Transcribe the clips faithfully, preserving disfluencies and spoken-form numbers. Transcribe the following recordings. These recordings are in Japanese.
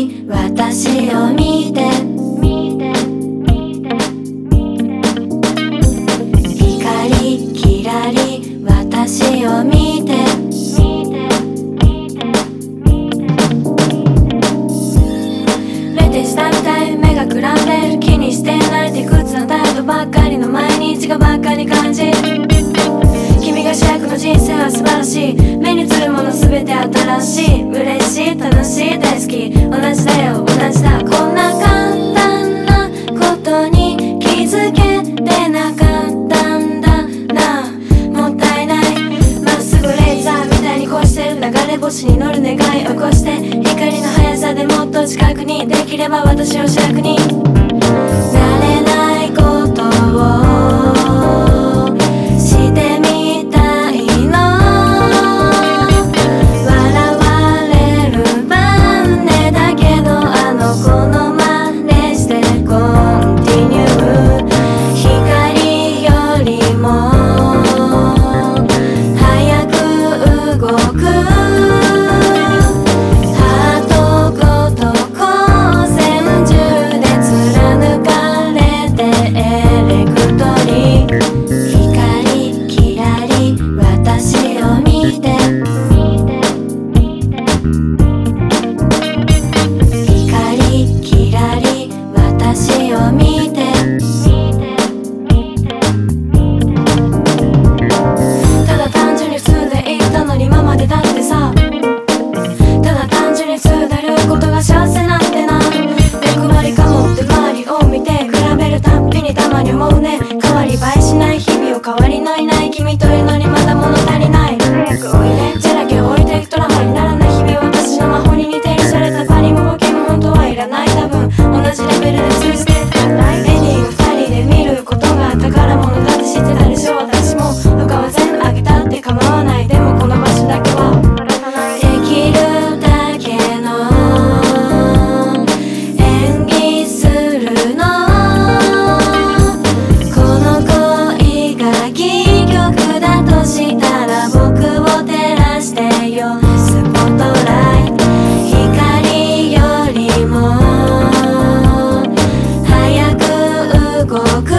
り私を見て光きらり私を見てレテしたみたい目がくらんでる気にしてないって屈な態度ばっかりの毎日がばっかり感じ君が主役の人生は素晴らしい目につるもの全て新しい嬉しい楽しい大好き同じだよ同じだこんな簡単なことに気づけてなかったんだなもったいないまっすぐレーザーみたいにこうしてる流れ星に乗る願い起こして光の速さでもっと近くにできれば私を主役になれないことをしてみたいの笑われる番ねだけどあの子の真似してコンティニュー光よりも早く動くハートごと光線銃で貫かれてエレクトリック光きらり私を見て光きらり私を見てただ単純に普通でいったのに今までだってさただ単純に普通でることが幸せなんてな欲張りかもって周りを見て比べるたんびにたまに思うね変わり映えしない日々を変わりのいない君といるのにまだ物足りない早くおいでじゃなきゃ置いていくドラマにならない日々は私の魔法に似ている洒落たパリもボケも本当はいらない多分同じレベルで通じてエンディング二人で見ることが宝物だって知ってたでしょ私も他は全部あげたって構わないでもこの場所だけはできるだけの演技するのこの恋が戯曲だとしたら僕を照らしてよスポットライト光よりも早く動く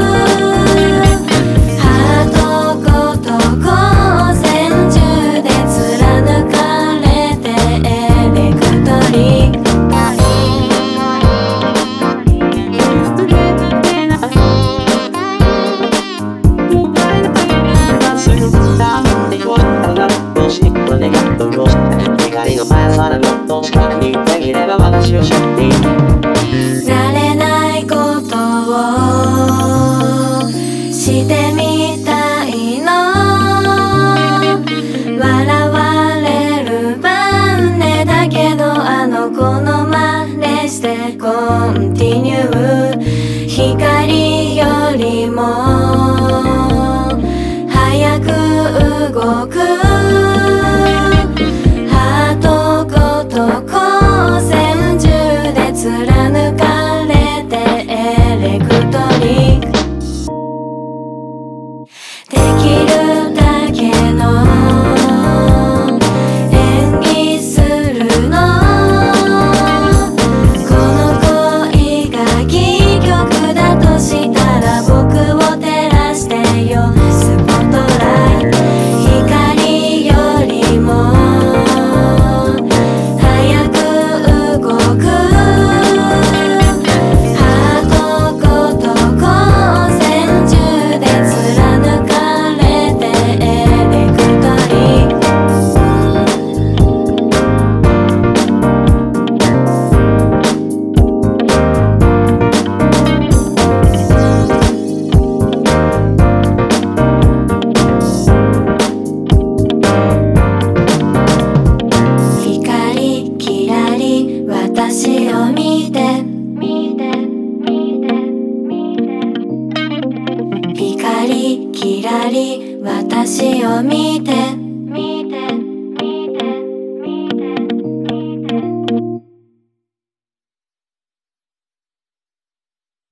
ハートごと光線銃で貫かれてエレクトリック光の速さでもっと近くにできれば私を知っているなれないことをして